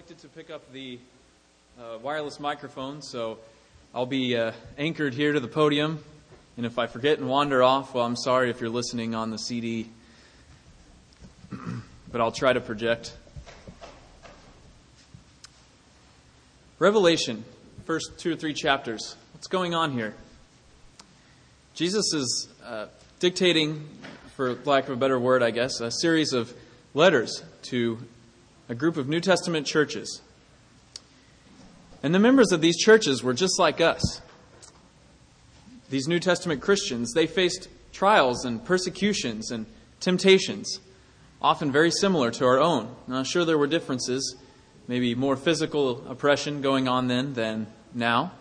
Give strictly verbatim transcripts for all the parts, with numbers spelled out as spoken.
elected to pick up the uh, wireless microphone, so I'll be uh, anchored here to the podium. And if I forget and wander off, well, I'm sorry if you're listening on the C D. But I'll try to project. Revelation, first two or three chapters. What's going on here? Jesus is uh, dictating, for lack of a better word, I guess, a series of letters to a group of New Testament churches. And the members of these churches were just like us. These New Testament Christians, they faced trials and persecutions and temptations, often very similar to our own. Now, sure, there were differences, maybe more physical oppression going on then than now.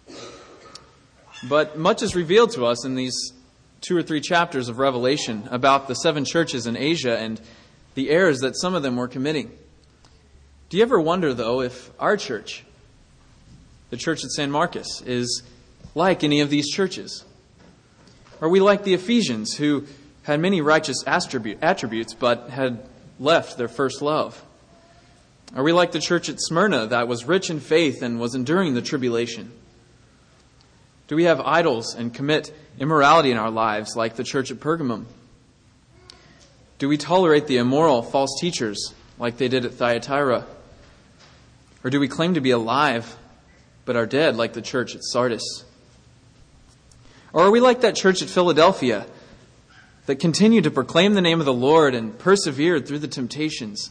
But much is revealed to us in these two or three chapters of Revelation about the seven churches in Asia and the errors that some of them were committing. Do you ever wonder, though, if our church, the church at San Marcos, is like any of these churches? Are we like the Ephesians, who had many righteous attributes but had left their first love? Are we like the church at Smyrna that was rich in faith and was enduring the tribulation? Do we have idols and commit immorality in our lives like the church at Pergamum? Do we tolerate the immoral false teachers like they did at Thyatira? Or do we claim to be alive but are dead like the church at Sardis? Or are we like that church at Philadelphia that continued to proclaim the name of the Lord and persevered through the temptations?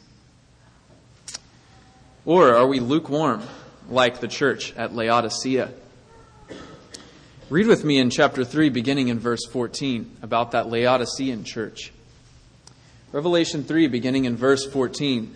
Or are we lukewarm like the church at Laodicea? Read with me in chapter three, beginning in verse fourteen, about that Laodicean church. Revelation three, beginning in verse fourteen.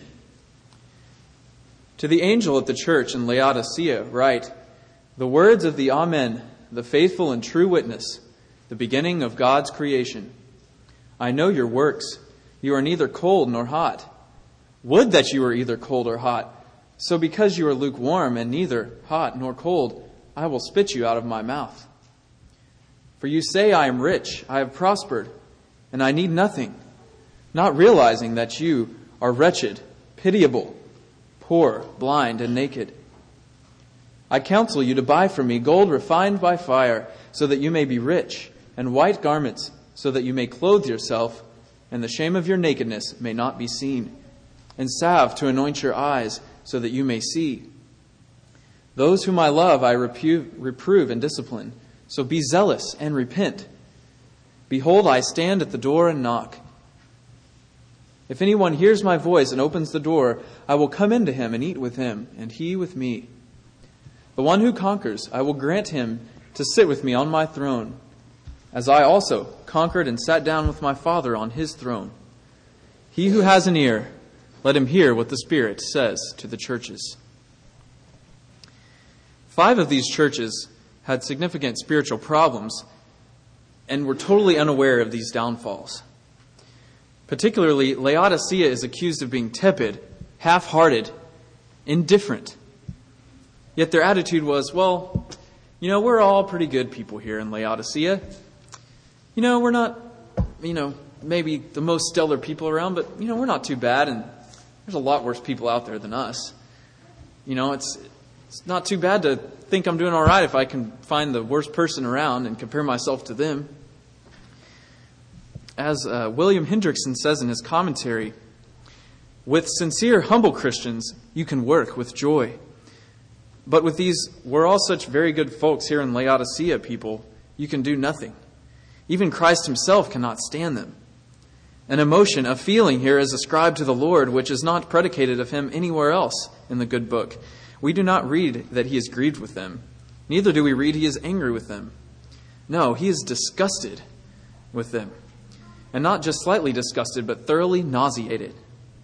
To the angel at the church in Laodicea write, the words of the Amen, the faithful and true witness, the beginning of God's creation. I know your works. You are neither cold nor hot. Would that you were either cold or hot. So because you are lukewarm and neither hot nor cold, I will spit you out of my mouth. For you say, I am rich, I have prospered, and I need nothing, not realizing that you are wretched, pitiable, poor, blind, and naked. I counsel you to buy from me gold refined by fire, so that you may be rich, and white garments, so that you may clothe yourself, and the shame of your nakedness may not be seen, and salve to anoint your eyes, so that you may see. Those whom I love I reprove, reprove and discipline, so be zealous and repent. Behold, I stand at the door and knock. If anyone hears my voice and opens the door, I will come into him and eat with him, and he with me. The one who conquers, I will grant him to sit with me on my throne, as I also conquered and sat down with my Father on his throne. He who has an ear, let him hear what the Spirit says to the churches. Five of these churches had significant spiritual problems and were totally unaware of these downfalls. Particularly, Laodicea is accused of being tepid, half-hearted, indifferent. Yet their attitude was, well, you know, we're all pretty good people here in Laodicea. You know, we're not, you know, maybe the most stellar people around, but, you know, we're not too bad, and there's a lot worse people out there than us. You know, it's it's not too bad to think I'm doing all right if I can find the worst person around and compare myself to them. As uh, William Hendrickson says in his commentary, with sincere, humble Christians, you can work with joy. But with these, we're all such very good folks here in Laodicea people, you can do nothing. Even Christ himself cannot stand them. An emotion, a feeling here is ascribed to the Lord, which is not predicated of him anywhere else in the good book. We do not read that he is grieved with them. Neither do we read he is angry with them. No, he is disgusted with them. And not just slightly disgusted, but thoroughly nauseated.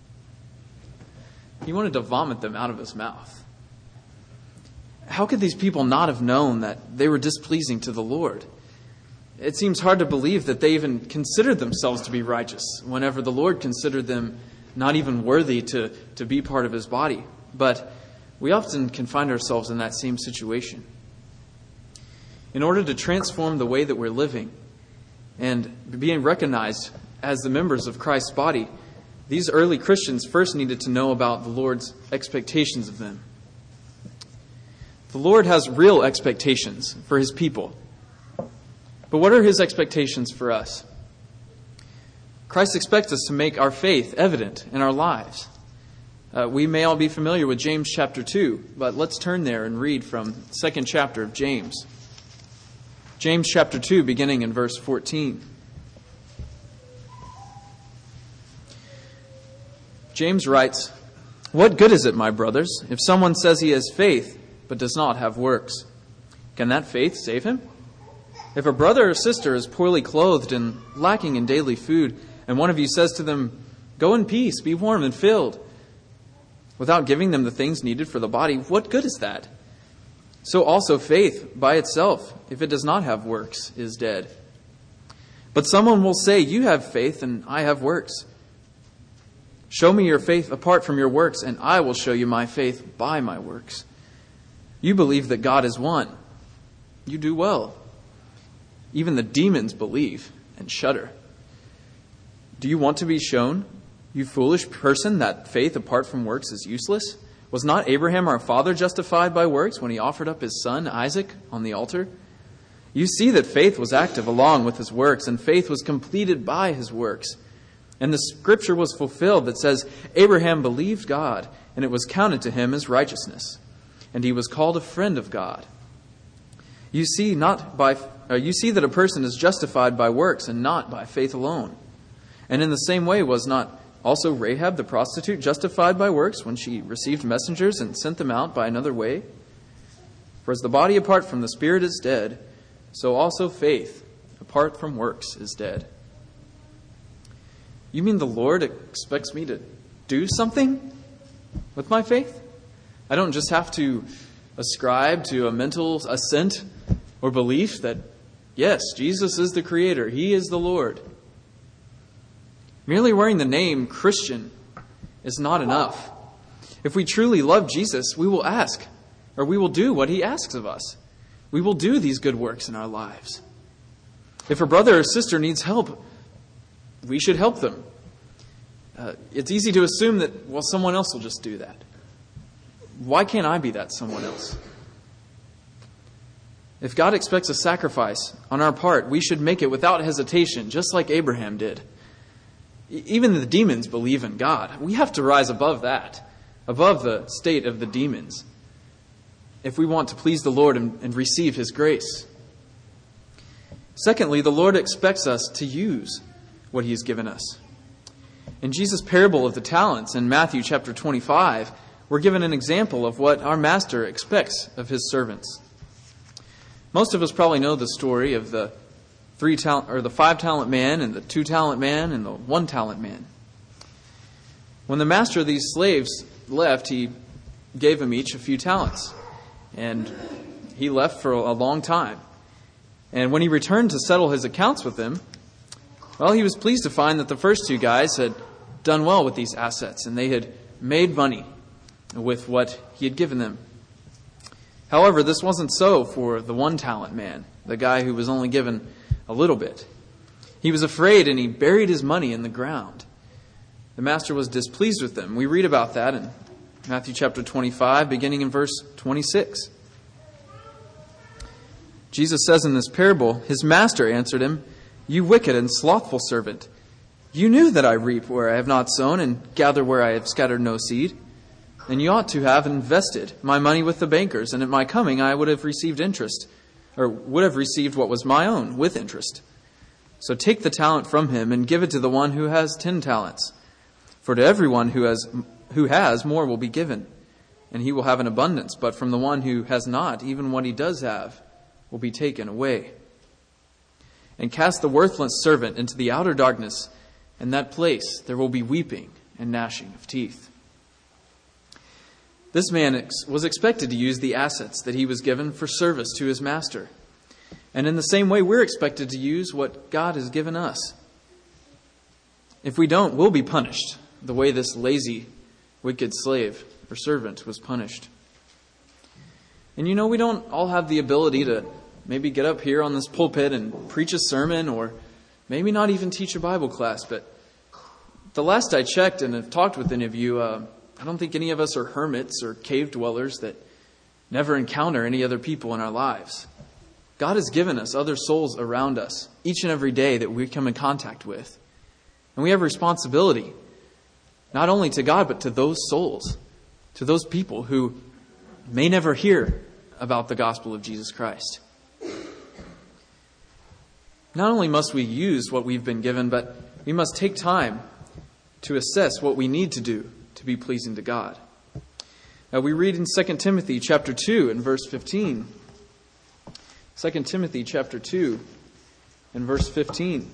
He wanted to vomit them out of his mouth. How could these people not have known that they were displeasing to the Lord? It seems hard to believe that they even considered themselves to be righteous whenever the Lord considered them not even worthy to, to be part of his body. But we often can find ourselves in that same situation. In order to transform the way that we're living and being recognized as the members of Christ's body, these early Christians first needed to know about the Lord's expectations of them. The Lord has real expectations for his people. But what are his expectations for us? Christ expects us to make our faith evident in our lives. Uh, we may all be familiar with James chapter two, but let's turn there and read from the second chapter of James. James chapter two, beginning in verse fourteen. James writes, "What good is it, my brothers, if someone says he has faith but does not have works? Can that faith save him? If a brother or sister is poorly clothed and lacking in daily food, and one of you says to them, 'Go in peace, be warm and filled,' without giving them the things needed for the body, what good is that? So also faith by itself, if it does not have works, is dead. But someone will say, 'You have faith and I have works. Show me your faith apart from your works, and I will show you my faith by my works.' You believe that God is one. You do well. Even the demons believe and shudder. Do you want to be shown, you foolish person, that faith apart from works is useless? Was not Abraham our father justified by works when he offered up his son Isaac on the altar? You see that faith was active along with his works, and faith was completed by his works. And the scripture was fulfilled that says, 'Abraham believed God, and it was counted to him as righteousness, and he was called a friend of God.' You see not by uh, you see that a person is justified by works and not by faith alone. And in the same way was not also Rahab the prostitute justified by works when she received messengers and sent them out by another way? For as the body apart from the spirit is dead, so also faith apart from works is dead." You mean the Lord expects me to do something with my faith? I don't just have to ascribe to a mental assent or belief that, yes, Jesus is the Creator, He is the Lord. Merely wearing the name Christian is not enough. If we truly love Jesus, we will ask, or we will do what He asks of us. We will do these good works in our lives. If a brother or sister needs help, we should help them. Uh, it's easy to assume that, well, someone else will just do that. Why can't I be that someone else? If God expects a sacrifice on our part, we should make it without hesitation, just like Abraham did. Even the demons believe in God. We have to rise above that, above the state of the demons, if we want to please the Lord and, and receive His grace. Secondly, the Lord expects us to use what He has given us. In Jesus' parable of the talents in Matthew chapter twenty-five, we're given an example of what our Master expects of His servants. Most of us probably know the story of the three talent or the five talent man and the two talent man and the one talent man. When the master of these slaves left, he gave them each a few talents, and he left for a long time. And when he returned to settle his accounts with them, well, he was pleased to find that the first two guys had done well with these assets, and they had made money with what he had given them. However, this wasn't so for the one talent man, the guy who was only given a little bit. He was afraid and he buried his money in the ground. The master was displeased with them. We read about that in Matthew chapter twenty-five, beginning in verse twenty-six. Jesus says in this parable, his master answered him, "You wicked and slothful servant, you knew that I reap where I have not sown and gather where I have scattered no seed. And you ought to have invested my money with the bankers, and at my coming I would have received interest, or would have received what was my own with interest. So take the talent from him and give it to the one who has ten talents. For to everyone who has who has more will be given, and he will have an abundance. But from the one who has not, even what he does have will be taken away. And cast the worthless servant into the outer darkness. In that place there will be weeping and gnashing of teeth." This man ex- was expected to use the assets that he was given for service to his master. And in the same way, we're expected to use what God has given us. If we don't, we'll be punished the way this lazy, wicked slave or servant was punished. And you know, we don't all have the ability to maybe get up here on this pulpit and preach a sermon, or maybe not even teach a Bible class, but the last I checked and have talked with any of you, uh, I don't think any of us are hermits or cave dwellers that never encounter any other people in our lives. God has given us other souls around us each and every day that we come in contact with. And we have responsibility, not only to God, but to those souls, to those people who may never hear about the gospel of Jesus Christ. Not only must we use what we've been given, but we must take time to assess what we need to do to be pleasing to God. Now we read in Second Timothy chapter two and verse fifteen. Second Timothy chapter two and verse fifteen.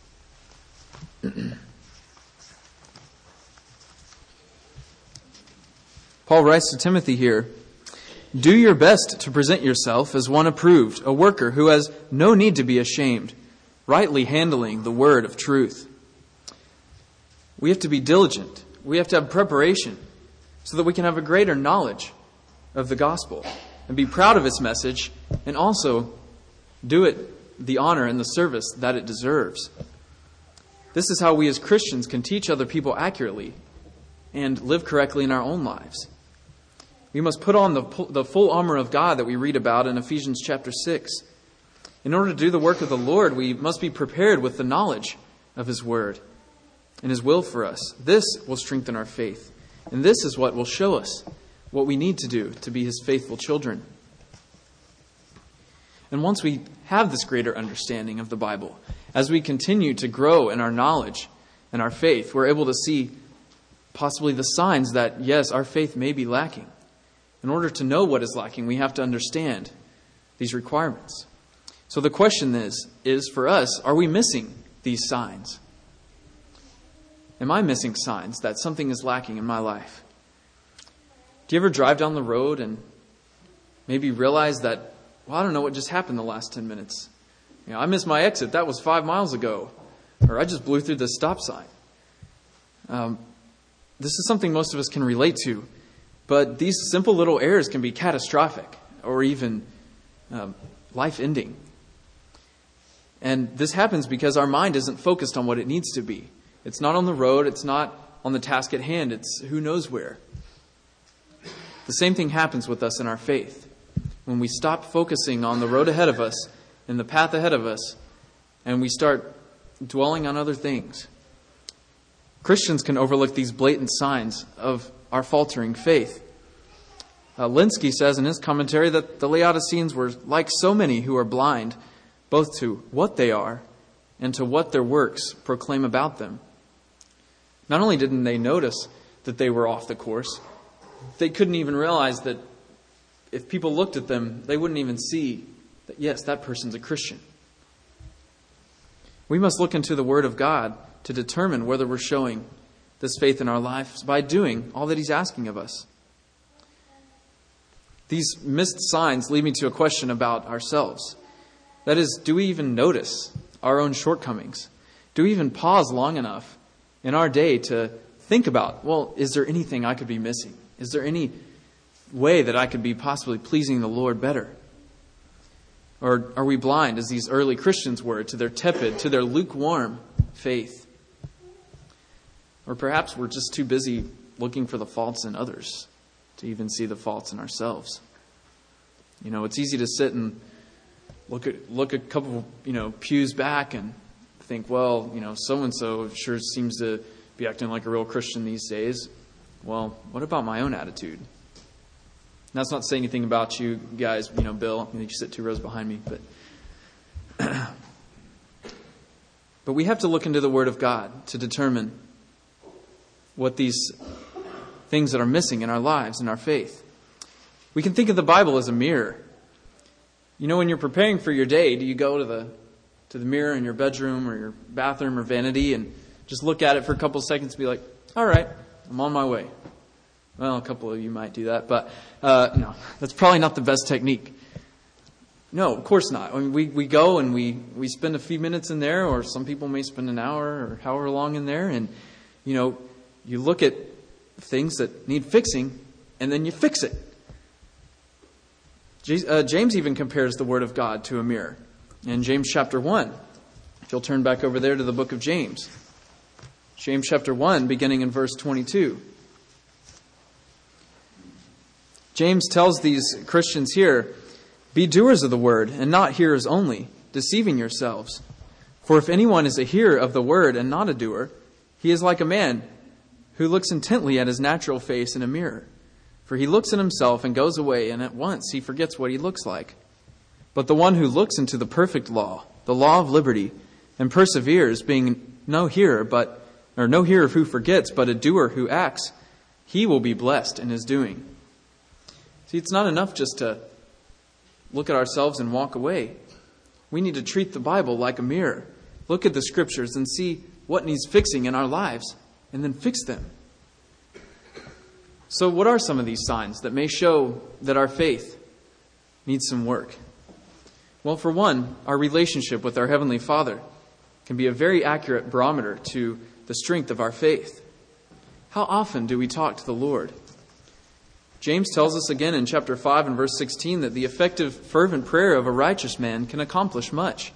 Paul writes to Timothy here, "Do your best to present yourself as one approved, a worker who has no need to be ashamed, rightly handling the word of truth." We have to be diligent. We have to have preparation so that we can have a greater knowledge of the gospel and be proud of its message and also do it the honor and the service that it deserves. This is how we as Christians can teach other people accurately and live correctly in our own lives. We must put on the, the full armor of God that we read about in Ephesians chapter six. In order to do the work of the Lord, we must be prepared with the knowledge of His Word and His will for us. This will strengthen our faith. And this is what will show us what we need to do to be His faithful children. And once we have this greater understanding of the Bible, as we continue to grow in our knowledge and our faith, we're able to see possibly the signs that, yes, our faith may be lacking. In order to know what is lacking, we have to understand these requirements. So the question is, is for us, are we missing these signs? Am I missing signs that something is lacking in my life? Do you ever drive down the road and maybe realize that, well, I don't know what just happened the last ten minutes. You know, I missed my exit. That was five miles ago. Or I just blew through the stop sign. Um, this is something most of us can relate to. But these simple little errors can be catastrophic or even um, life-ending. And this happens because our mind isn't focused on what it needs to be. It's not on the road. It's not on the task at hand. It's who knows where. The same thing happens with us in our faith. When we stop focusing on the road ahead of us and the path ahead of us, and we start dwelling on other things. Christians can overlook these blatant signs of our faltering faith. Uh, Linsky says in his commentary that the Laodiceans were like so many who are blind, both to what they are and to what their works proclaim about them. Not only didn't they notice that they were off the course, they couldn't even realize that if people looked at them, they wouldn't even see that, yes, that person's a Christian. We must look into the Word of God to determine whether we're showing this faith in our lives by doing all that He's asking of us. These missed signs lead me to a question about ourselves. That is, do we even notice our own shortcomings? Do we even pause long enough in our day to think about, well, is there anything I could be missing? Is there any way that I could be possibly pleasing the Lord better? Or are we blind, as these early Christians were, to their tepid, to their lukewarm faith? Or perhaps we're just too busy looking for the faults in others to even see the faults in ourselves. You know, it's easy to sit and look at look a couple, you know, pews back and think, well, you know, so-and-so sure seems to be acting like a real Christian these days. Well, what about my own attitude? And that's not saying anything about you guys, you know, Bill. I think you sit two rows behind me, but but we have to look into the Word of God to determine what these things that are missing in our lives, in our faith. We can think of the Bible as a mirror. You know, when you're preparing for your day, do you go to the to the mirror in your bedroom or your bathroom or vanity and just look at it for a couple of seconds and be like, all right, I'm on my way? Well, a couple of you might do that, but uh, no, that's probably not the best technique. No, of course not. I mean, we, we go and we, we spend a few minutes in there, or some people may spend an hour or however long in there, and, you know, you look at things that need fixing, and then you fix it. James even compares the Word of God to a mirror. In James chapter one, if you'll turn back over there to the book of James. James chapter one, beginning in verse twenty-two. James tells these Christians here, "Be doers of the word, and not hearers only, deceiving yourselves. For if anyone is a hearer of the word and not a doer, he is like a man who looks intently at his natural face in a mirror. For he looks at himself and goes away, and at once he forgets what he looks like. But the one who looks into the perfect law, the law of liberty, and perseveres, being no hearer, but or no hearer who forgets, but a doer who acts, he will be blessed in his doing." See, it's not enough just to look at ourselves and walk away. We need to treat the Bible like a mirror. Look at the Scriptures and see what needs fixing in our lives, and then fix them. So what are some of these signs that may show that our faith needs some work? Well, for one, our relationship with our Heavenly Father can be a very accurate barometer to the strength of our faith. How often do we talk to the Lord? James tells us again in chapter five and verse sixteen that the effective, fervent prayer of a righteous man can accomplish much.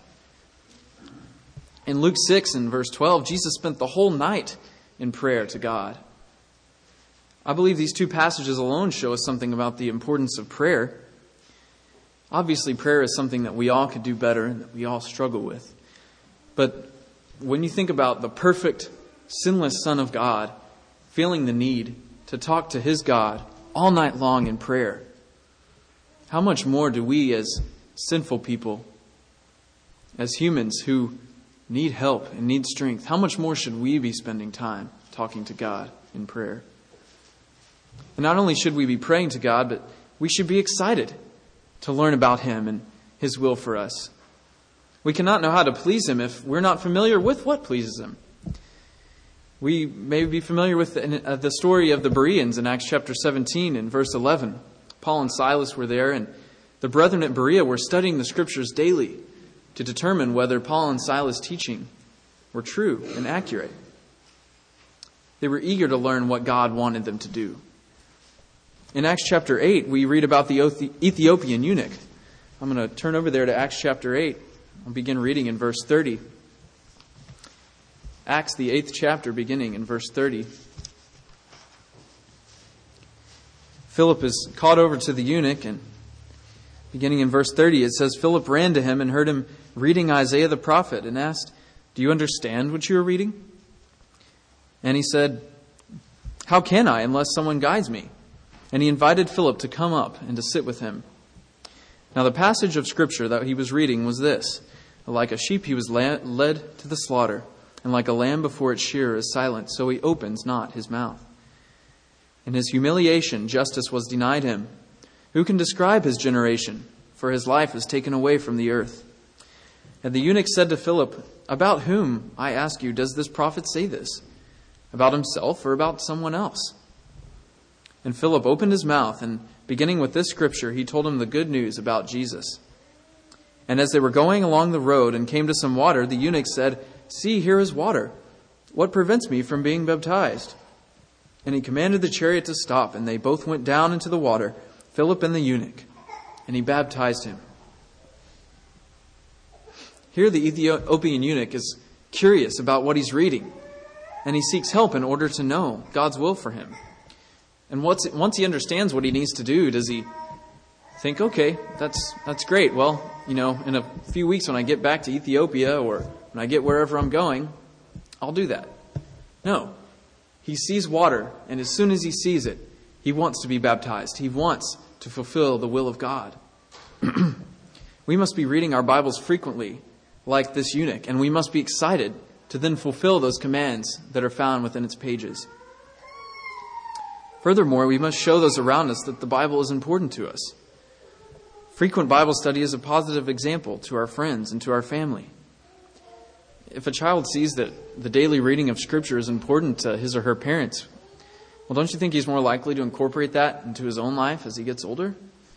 In Luke six and verse twelve, Jesus spent the whole night in prayer to God. I believe these two passages alone show us something about the importance of prayer. Obviously, prayer is something that we all could do better and that we all struggle with. But when you think about the perfect, sinless Son of God feeling the need to talk to his God all night long in prayer, how much more do we as sinful people, as humans who need help and need strength, how much more should we be spending time talking to God in prayer? And not only should we be praying to God, but we should be excited to learn about him and his will for us. We cannot know how to please him if we're not familiar with what pleases him. We may be familiar with the, the story of the Bereans in Acts chapter seventeen and verse eleven. Paul and Silas were there, and the brethren at Berea were studying the Scriptures daily to determine whether Paul and Silas' teaching were true and accurate. They were eager to learn what God wanted them to do. In Acts chapter eight, we read about the Ethiopian eunuch. I'm going to turn over there to Acts chapter eight. I'll begin reading in verse thirty. Acts, the eighth chapter, beginning in verse thirty. Philip is called over to the eunuch, and beginning in verse thirty, it says, "Philip ran to him and heard him reading Isaiah the prophet and asked, 'Do you understand what you are reading?' And he said, 'How can I unless someone guides me?' And he invited Philip to come up and to sit with him. Now the passage of Scripture that he was reading was this: 'Like a sheep he was led to the slaughter, and like a lamb before its shearer is silent, so he opens not his mouth. In his humiliation justice was denied him. Who can describe his generation? For his life is taken away from the earth.' And the eunuch said to Philip, 'About whom, I ask you, does this prophet say this? About himself or about someone else?' And Philip opened his mouth, and beginning with this scripture, he told him the good news about Jesus. And as they were going along the road and came to some water, the eunuch said, 'See, here is water. What prevents me from being baptized?' And he commanded the chariot to stop, and they both went down into the water, Philip and the eunuch, and he baptized him." Here the Ethiopian eunuch is curious about what he's reading, and he seeks help in order to know God's will for him. And once, once he understands what he needs to do, does he think, okay, that's that's great. Well, you know, in a few weeks when I get back to Ethiopia or when I get wherever I'm going, I'll do that. No. He sees water, and as soon as he sees it, he wants to be baptized. He wants to fulfill the will of God. We must be reading our Bibles frequently, like this eunuch, and we must be excited to then fulfill those commands that are found within its pages. Furthermore, we must show those around us that the Bible is important to us. Frequent Bible study is a positive example to our friends and to our family. If a child sees that the daily reading of Scripture is important to his or her parents, well, don't you think he's more likely to incorporate that into his own life as he gets older?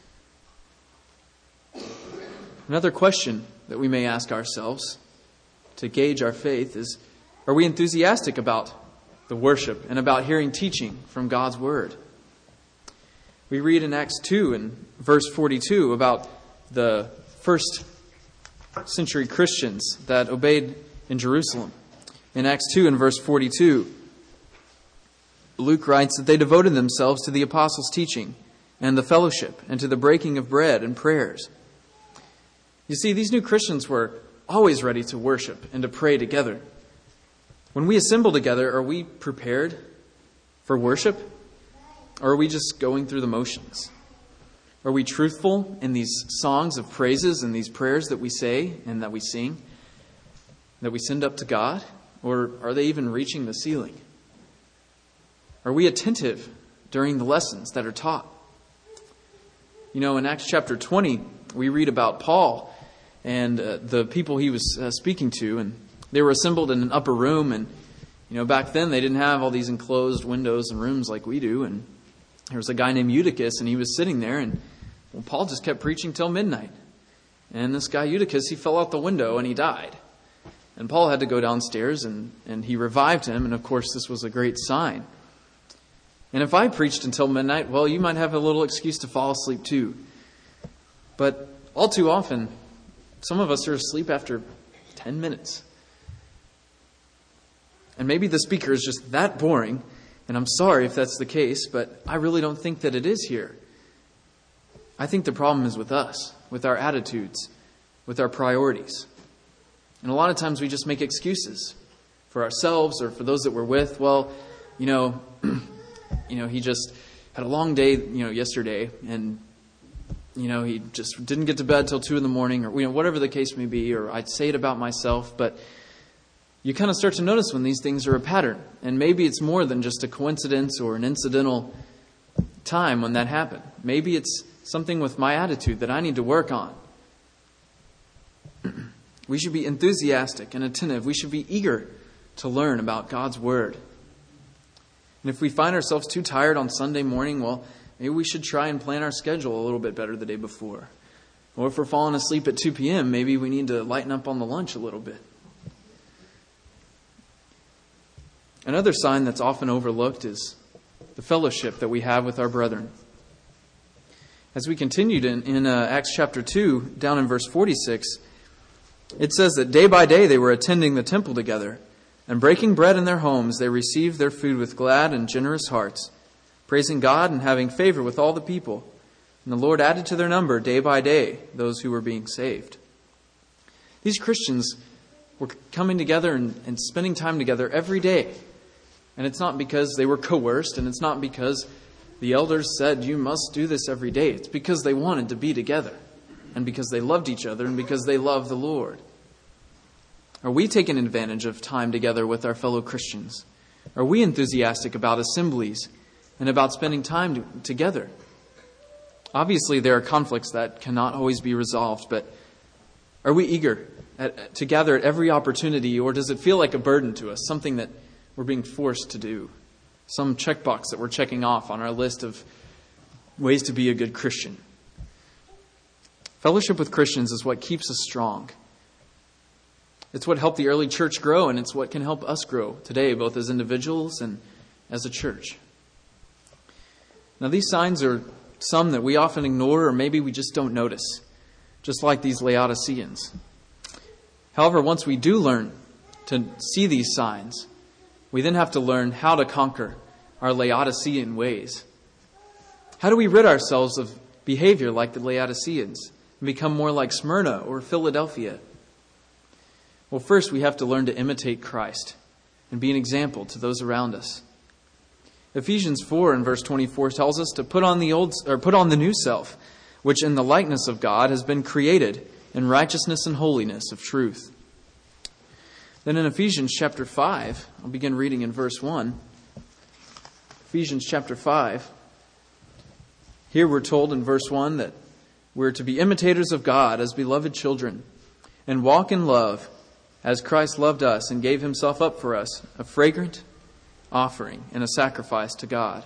Another question that we may ask ourselves to gauge our faith is, are we enthusiastic about the worship and about hearing teaching from God's Word? We read in Acts two and verse forty-two about the first century Christians that obeyed in Jerusalem. In Acts two and verse forty-two, Luke writes that they devoted themselves to the apostles' teaching and the fellowship and to the breaking of bread and prayers. You see, these new Christians were always ready to worship and to pray together. When we assemble together, are we prepared for worship? Or are we just going through the motions? Are we truthful in these songs of praises and these prayers that we say and that we sing, that we send up to God? Or are they even reaching the ceiling? Are we attentive during the lessons that are taught? You know, in Acts chapter twenty, we read about Paul and uh, the people he was uh, speaking to, and they were assembled in an upper room, and you know, back then they didn't have all these enclosed windows and rooms like we do, and there was a guy named Eutychus, and he was sitting there, and well, Paul just kept preaching till midnight. And this guy Eutychus, he fell out the window and he died. And Paul had to go downstairs, and, and he revived him, and of course this was a great sign. And if I preached until midnight, well, you might have a little excuse to fall asleep too. But all too often, some of us are asleep after ten minutes. And maybe the speaker is just that boring, and I'm sorry if that's the case, but I really don't think that it is here. I think the problem is with us, with our attitudes, with our priorities. And a lot of times we just make excuses for ourselves or for those that we're with. Well, you know, you know, he just had a long day, you know, yesterday, and you know, he just didn't get to bed till two in the morning, or you know, whatever the case may be, or I'd say it about myself, but you kind of start to notice when these things are a pattern. And maybe it's more than just a coincidence or an incidental time when that happened. Maybe it's something with my attitude that I need to work on. We should be enthusiastic and attentive. We should be eager to learn about God's Word. And if we find ourselves too tired on Sunday morning, well, maybe we should try and plan our schedule a little bit better the day before. Or if we're falling asleep at two p.m., maybe we need to lighten up on the lunch a little bit. Another sign that's often overlooked is the fellowship that we have with our brethren. As we continued in, in uh, Acts chapter two, down in verse forty-six, it says that day by day they were attending the temple together, and breaking bread in their homes, they received their food with glad and generous hearts, praising God and having favor with all the people. And the Lord added to their number day by day those who were being saved. These Christians were coming together and, and spending time together every day. And it's not because they were coerced, and it's not because the elders said, you must do this every day. It's because they wanted to be together, and because they loved each other, and because they loved the Lord. Are we taking advantage of time together with our fellow Christians? Are we enthusiastic about assemblies and about spending time to, together? Obviously, there are conflicts that cannot always be resolved, but are we eager at, to gather at every opportunity, or does it feel like a burden to us, something that we're being forced to do? Some checkbox that we're checking off on our list of ways to be a good Christian. Fellowship with Christians is what keeps us strong. It's what helped the early church grow, and it's what can help us grow today, both as individuals and as a church. Now, these signs are some that we often ignore, or maybe we just don't notice, just like these Laodiceans. However, once we do learn to see these signs, we then have to learn how to conquer our Laodicean ways. How do we rid ourselves of behavior like the Laodiceans and become more like Smyrna or Philadelphia? Well, first we have to learn to imitate Christ and be an example to those around us. Ephesians four and verse twenty-four tells us to put on the old or put on the new self, which in the likeness of God has been created in righteousness and holiness of truth. Then in Ephesians chapter five, I'll begin reading in verse one. Ephesians chapter five. Here we're told in verse one that we're to be imitators of God as beloved children and walk in love as Christ loved us and gave himself up for us, a fragrant offering and a sacrifice to God.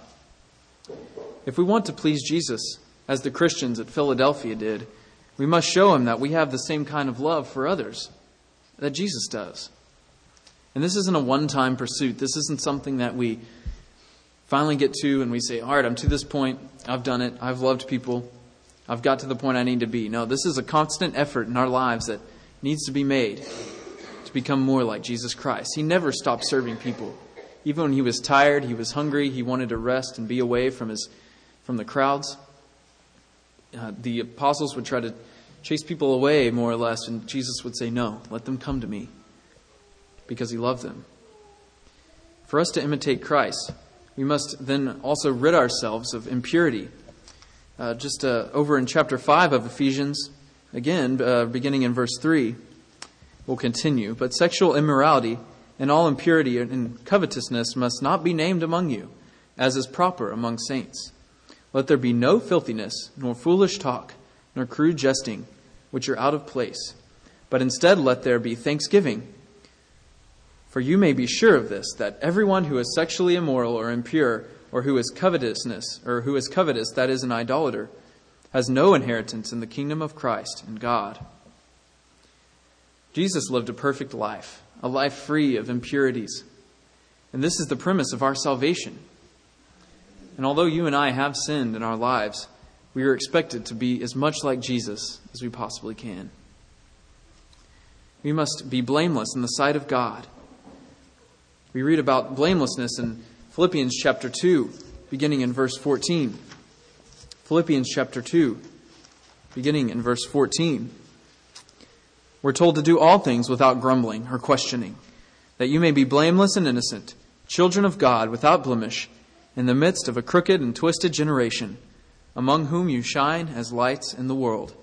If we want to please Jesus, as the Christians at Philadelphia did, we must show him that we have the same kind of love for others that Jesus does. And this isn't a one-time pursuit. This isn't something that we finally get to and we say, all right, I'm to this point. I've done it. I've loved people. I've got to the point I need to be. No, this is a constant effort in our lives that needs to be made to to become more like Jesus Christ. He never stopped serving people. Even when he was tired, he was hungry, he wanted to rest and be away from his from the crowds. Uh, the apostles would try to chase people away, more or less, and Jesus would say, no, let them come to me, because he loved them. For us to imitate Christ, we must then also rid ourselves of impurity. Uh, just uh, over in chapter five of Ephesians, again, uh, beginning in verse three, we'll continue. But sexual immorality and all impurity and covetousness must not be named among you, as is proper among saints. Let there be no filthiness, nor foolish talk, nor crude jesting, which are out of place. But instead let there be thanksgiving. For you may be sure of this, that everyone who is sexually immoral or impure, or who is covetousness, or who is covetous, that is an idolater, has no inheritance in the kingdom of Christ and God. Jesus lived a perfect life, a life free of impurities. And this is the premise of our salvation. And although you and I have sinned in our lives, we are expected to be as much like Jesus as we possibly can. We must be blameless in the sight of God. We read about blamelessness in Philippians chapter two, beginning in verse fourteen. Philippians chapter two, beginning in verse fourteen. We're told to do all things without grumbling or questioning, that you may be blameless and innocent, children of God without blemish, in the midst of a crooked and twisted generation, among whom you shine as lights in the world.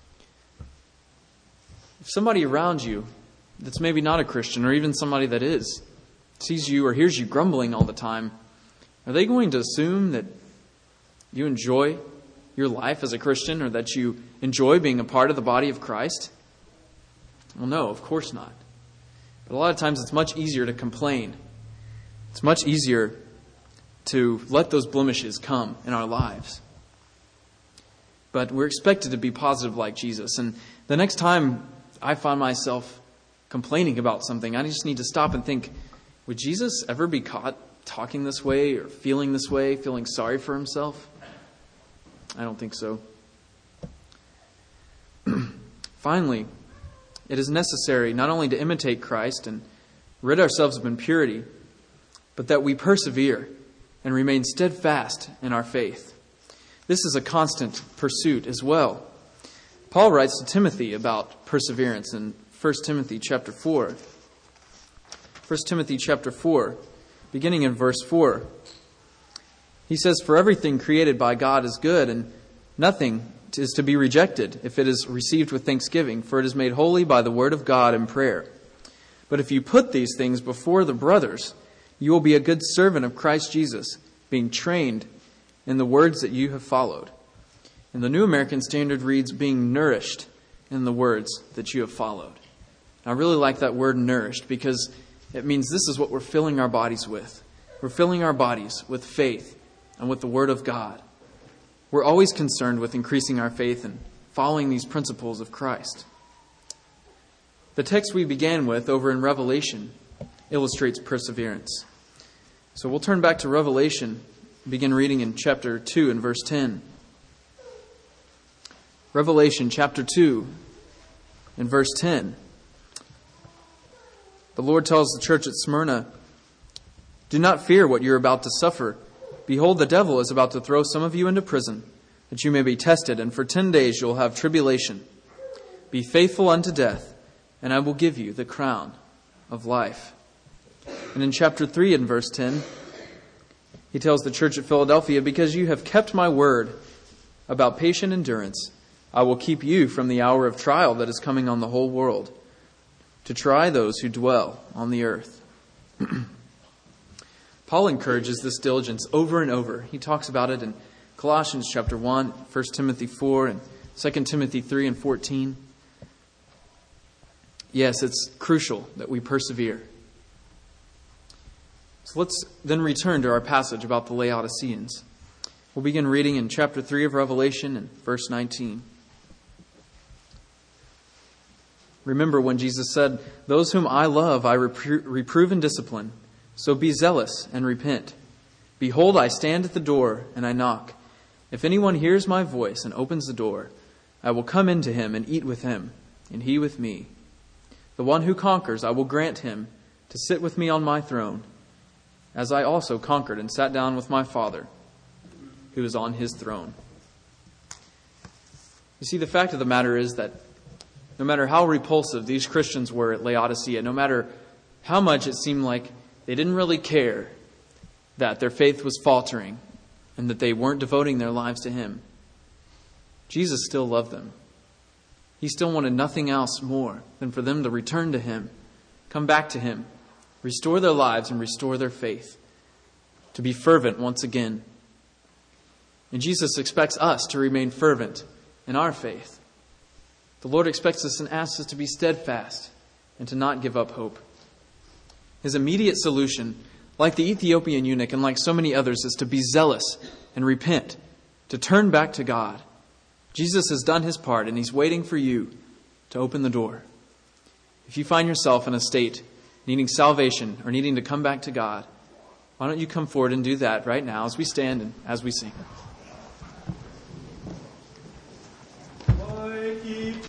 If somebody around you that's maybe not a Christian, or even somebody that is, sees you or hears you grumbling all the time, are they going to assume that you enjoy your life as a Christian, or that you enjoy being a part of the body of Christ? Well, no, of course not. But a lot of times it's much easier to complain. It's much easier to let those blemishes come in our lives. But we're expected to be positive like Jesus. And the next time I find myself complaining about something, I just need to stop and think, would Jesus ever be caught talking this way or feeling this way, feeling sorry for himself? I don't think so. Finally, it is necessary not only to imitate Christ and rid ourselves of impurity, but that we persevere and remain steadfast in our faith. This is a constant pursuit as well. Paul writes to Timothy about perseverance in First Timothy chapter four. First Timothy chapter four, beginning in verse four. He says, "For everything created by God is good, and nothing is to be rejected if it is received with thanksgiving, for it is made holy by the word of God and prayer. But if you put these things before the brothers, you will be a good servant of Christ Jesus, being trained in the words that you have followed." And the New American Standard reads, "being nourished in the words that you have followed." And I really like that word nourished, because it means this is what we're filling our bodies with. We're filling our bodies with faith and with the Word of God. We're always concerned with increasing our faith and following these principles of Christ. The text we began with over in Revelation illustrates perseverance. So we'll turn back to Revelation, begin reading in chapter two and verse ten. Revelation chapter two and verse ten. The Lord tells the church at Smyrna, "Do not fear what you're about to suffer. Behold, the devil is about to throw some of you into prison, that you may be tested, and for ten days you'll have tribulation. Be faithful unto death, and I will give you the crown of life." And in chapter three and verse ten, he tells the church at Philadelphia, "Because you have kept my word about patient endurance, I will keep you from the hour of trial that is coming on the whole world, to try those who dwell on the earth." Paul encourages this diligence over and over. He talks about it in Colossians chapter one, First Timothy four, and Second Timothy three and fourteen. Yes, it's crucial that we persevere. So let's then return to our passage about the Laodiceans. We'll begin reading in chapter three of Revelation and verse nineteen. Remember when Jesus said, "Those whom I love I repro- reprove and discipline. So be zealous and repent. Behold, I stand at the door and I knock. If anyone hears my voice and opens the door, I will come into him and eat with him, and he with me. The one who conquers, I will grant him to sit with me on my throne, as I also conquered and sat down with my Father, who is on his throne. You see, the fact of the matter is that no matter how repulsive these Christians were at Laodicea, no matter how much it seemed like they didn't really care that their faith was faltering and that they weren't devoting their lives to him, Jesus still loved them. He still wanted nothing else more than for them to return to him, come back to him, restore their lives and restore their faith, to be fervent once again. And Jesus expects us to remain fervent in our faith. The Lord expects us and asks us to be steadfast and to not give up hope. His immediate solution, like the Ethiopian eunuch and like so many others, is to be zealous and repent, to turn back to God. Jesus has done his part, and he's waiting for you to open the door. If you find yourself in a state needing salvation or needing to come back to God, why don't you come forward and do that right now as we stand and as we sing.